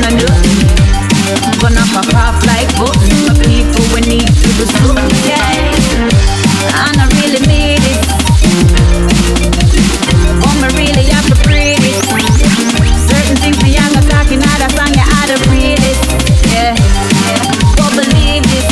on and do. Gonna pop off like buttons for people we need to do something, yeah. And I really mean it. Oh, me really have to breathe it. Certain things me young are talking out of song, you ought to read it, yeah. Oh, believe it.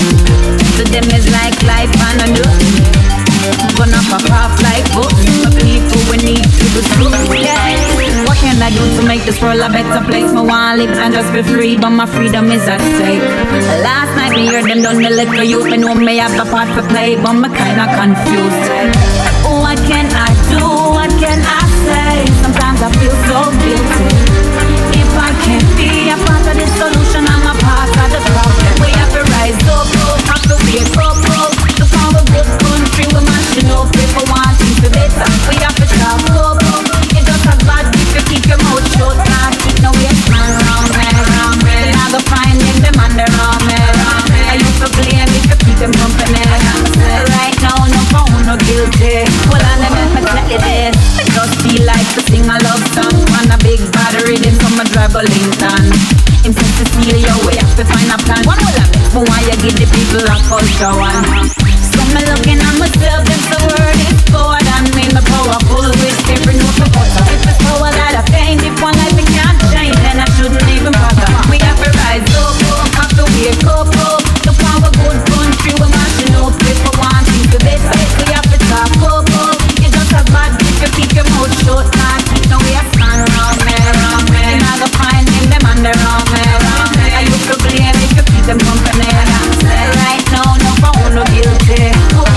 To them is like life and I know. Gonna pop off like buttons for people we need to do something, yeah. What can I do to make this world a better place? Me want live and just be free, but my freedom is at stake. Last night me heard them done the little youth. Me know me have a part to play, but me kinda confused. What can I do? What can I say? Sometimes I feel so guilty. If I can't be a part of the solution, I'm a part of the problem. We have to rise up, have to wake up. Look how a good country we're mashing up. If we want things to better, we have to talk up. You just have bad if you keep your mouth shut. Nah, keep no waste man around me. Then I go find them and they're wrong me. I used to blame if you keep them company. Right now, no phone, no guilty. Well, I never tell you this. I just feel like to sing a love song on a big bad rhythm from a drive a Lincoln. Him says Cecilia, we have to find a plan. One will have it, but why you give the people a culture one? So me looking at myself, if the word is forward and me, me powerful with every note me utter. If it's power that I find, if one life it can't change, then I shouldn't even bother. We have to rise up, have to wake up. Look how a good country we're mashing up. If we want things to better, we have to talk up. You just have bad if you keep your mouth shut. Nah, keep no waste man around me. Then I go find them and they're wrong me. I used to blame if you keep them company. Right now, no phone, no guilty.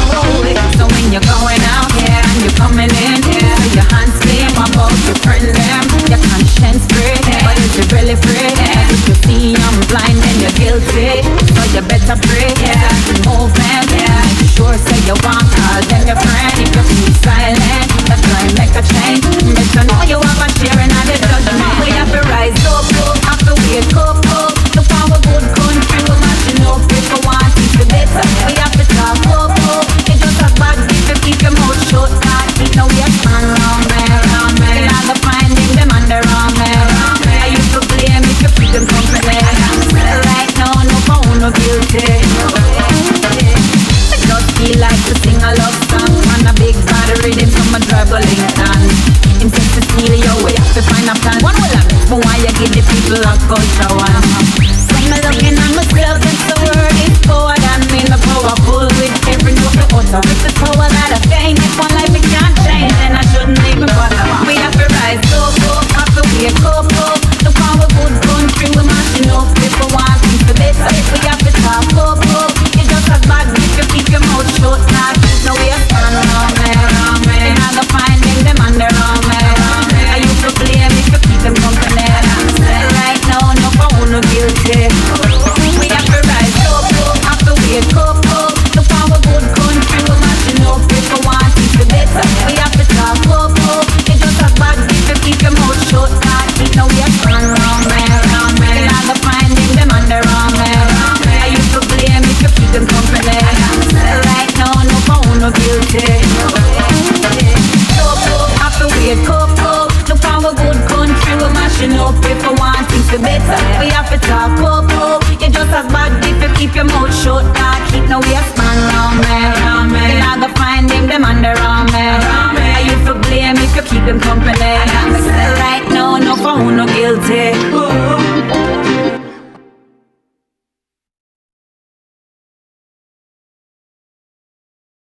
So when you're going out here and you're coming in here, your hands clean, about your friend them, your conscience free, but is you really free? If you see I'm blind, then you're guilty. So you better pray, movement, make sure say you want all them your friend. If you feel silent, that's why make a change. Better know you have a share in all the judgment. We have to rise up, have to wake up. Look how a good country we're mashing up. If we want things to better, we have to talk up. You just have bad if you keep your mouth shut. Nah, keep no waste man around me. Then I go find them and they're wrong me. I used to blame if you keep them company. Right now, no phone, no guilty. I just feel like to sing a love song on a big bad rhythm from a drive a Lincoln. Him says Cecilia, we have to find a plan. One will have it, but why you give the people a culture one? So me looking at myself, if the word is forward and me, me powerful with every note me utter. If it's power that I gain, if one life it can't change, then I shouldn't even bother. We have to rise up, have to wake up. Look how a good country we're mashing up. If we want things to better, we have to talk up. You just have bad if you keep your mouth shut. Nah, keep no waste man around me. Then I go find them and they're wrong me. I used to blame if you keep them company. Right now, no phone, no guilty. We have to rise up, have to wake up. Look how a good country we're mashing up. If we want things to better, we have to talk up. You just have bad if you keep your mouth shut. Nah, keep no waste man around me. Then I go find them and they're wrong me. I used to blame if you keep them company. Right now, no phone, no guilty. Have to wake up. Look how a good country we're mashing up. If we want things to better, we have to talk up. You just as bad if you keep your mouth shut. Nah, keep no waste man around me. Then I go find them and they're wrong me. I used to blame if you keep them company. Right now, no phone, no guilty.